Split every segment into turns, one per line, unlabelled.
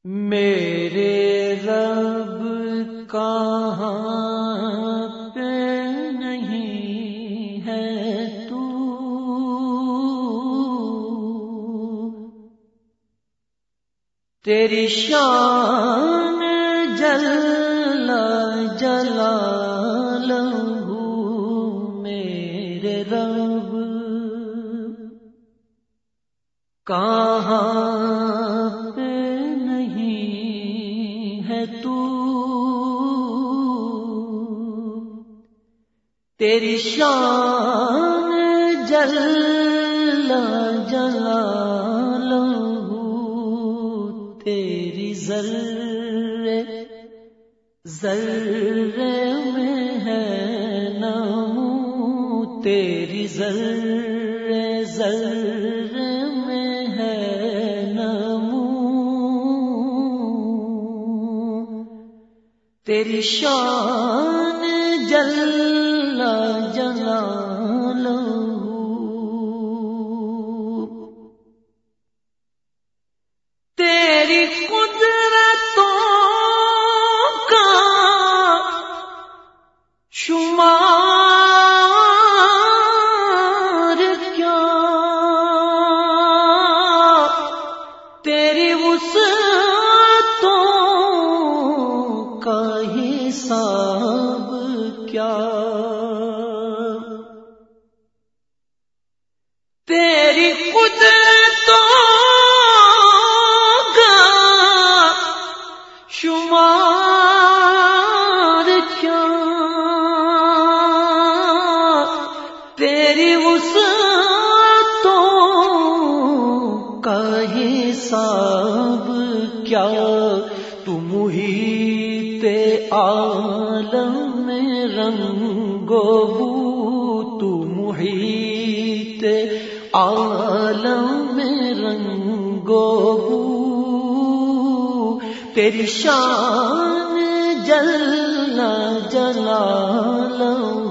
میرے رب کہاں پہ نہیں ہے تو، تیری شان جل جلالہ میرے رب کہاں پہ نہیں ہے تو، تیری شان جل جلالہ تیری ذرے ذرے میں ہے نام، تیری ذرے ذرے میں ہے نام، تیری شان جل جلالہ تیری قدرتوں کا شمار کیا، تیری وسعتوں کا حساب کیا، تیری قدرتوں شمار کیا، تیری وسعتوں کا حساب کیا، تو محیط عالم میں رنگ و بو، تو محیط عالم میں رنگ و بو، تیری شان جل جلالہ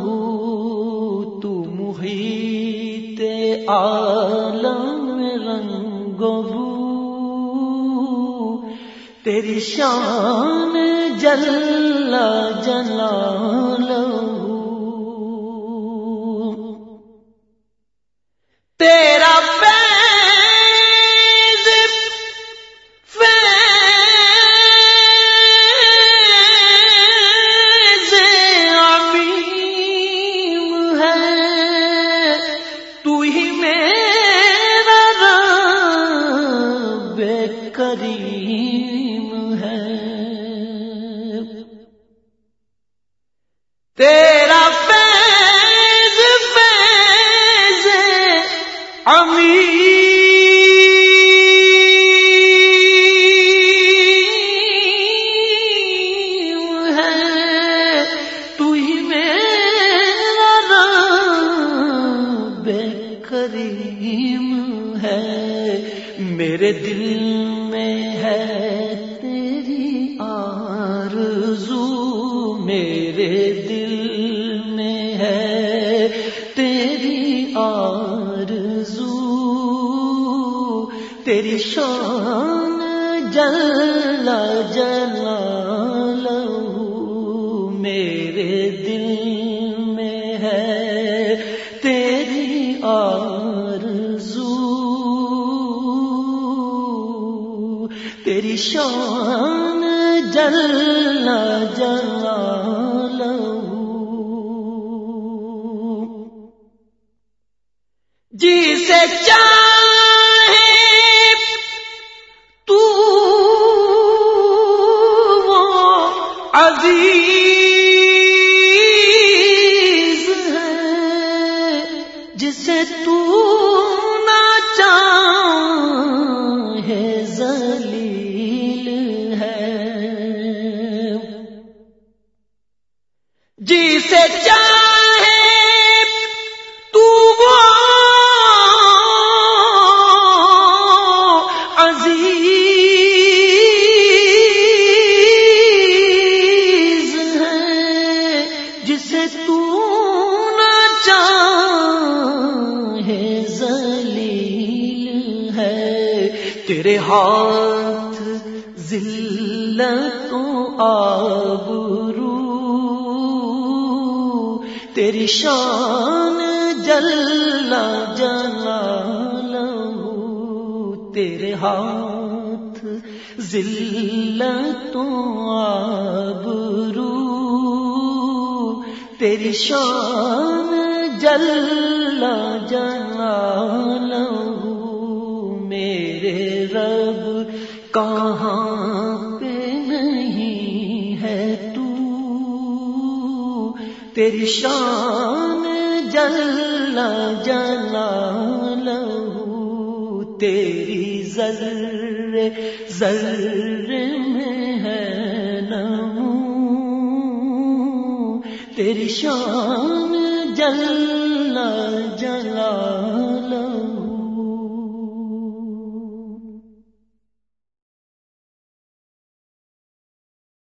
تو محیط عالم میں رنگ و بو، تیری شان جل جلالہ تیرا کریم ہے، تیرا فیض فیض عمیم ہے، تو ہی میرا رب کریم ہے، میرے دل میں ہے تیری آرزو، میرے دل میں ہے تیری آرزو، تیری شان جل جلالہ میرے دل میں ہے تیری آرزو، تیری شان جل جلالہ جسے چاہے تو وہ عزیز ہے، جسے تو نہ چاہے ذلیل ہے، جسے چاہے تو وہ عزیز ہے، جسے تو نہ چاہے ذلیل ہے، تیرے ہاتھ ذلت و آبرو، تیری شان جل جلالہ، تیرے ہاتھ ذلت و آبرو، تیری شان جل جلالہ، میرے رب کہاں پہ نہیں ہے تو، تیری شان جل جلالہ، تیری ذرے ذرے میں ہے نمو، تیری شان جل جلالہ۔